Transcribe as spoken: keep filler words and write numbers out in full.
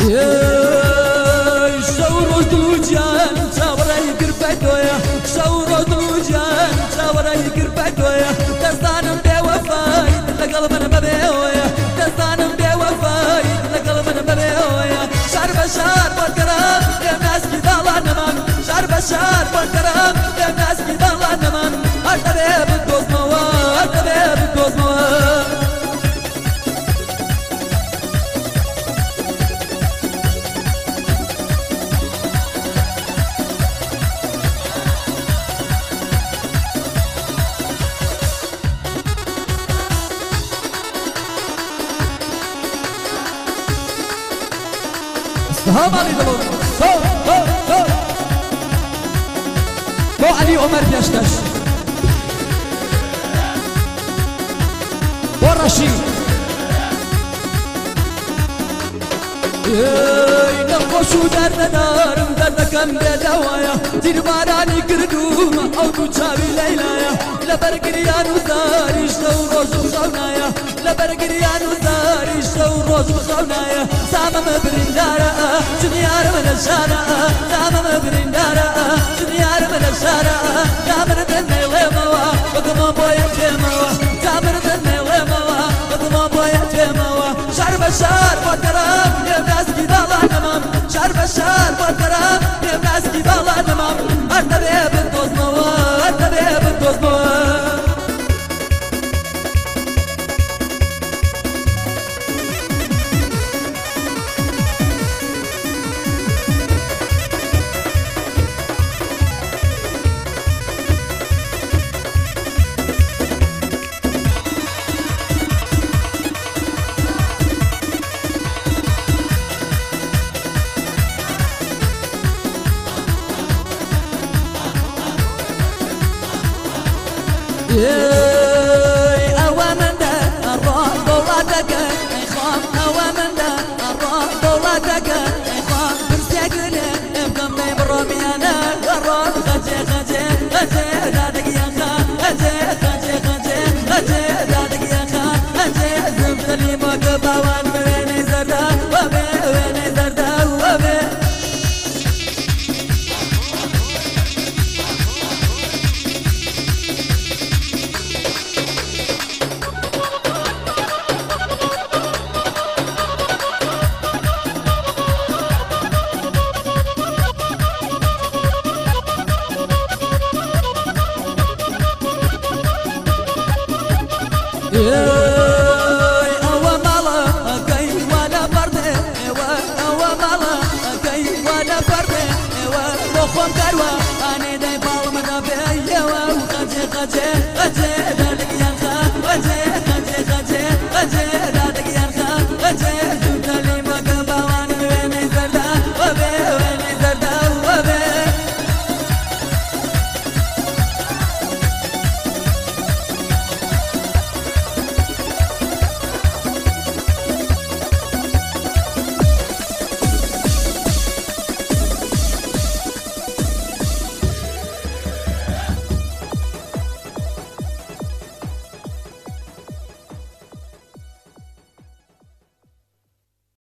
شەو ڕۆژدڵوجیان چاوەڕێی گربەتۆیە شەو ڕۆژدڵوجیان چاوەڕێی گربەتۆیە دەستانم بێوەفای لەگەڵ من بەبێەوەیە دەستانم بێوەفای لەگەڵ من بەبێەوەیە شار بە شار بۆکەرم لێم ناسکی داڵانەمان شار بە شار بۆکەرم لێم ناسکی داڵانەمان هەر دەبێ بتۆزمەوە هەر دەبێ بتۆزمەوە هامالي دلون هو هو هو بو علي عمر بيشتش بو رشيد نخوشو درد دارم دردكم بدوايا دير باراني كردوما او دوچاوي ليلايا لبرگريان وزاري شو روز وخونايا لبرگريان وزاري شو روز وخونايا سامم برندارا جنيار من الشارع سامم برندارا جنيار من الشارع تامر دني ليموا بقما بويا تيموا تامر دني ليموا بقما بويا تيموا شعر بشار وترام يا ناس كده نمام شعر بشار وترام يا ناس كده نمام ارتبي بالدوز موا ارتبي بالدوز موا Yeah.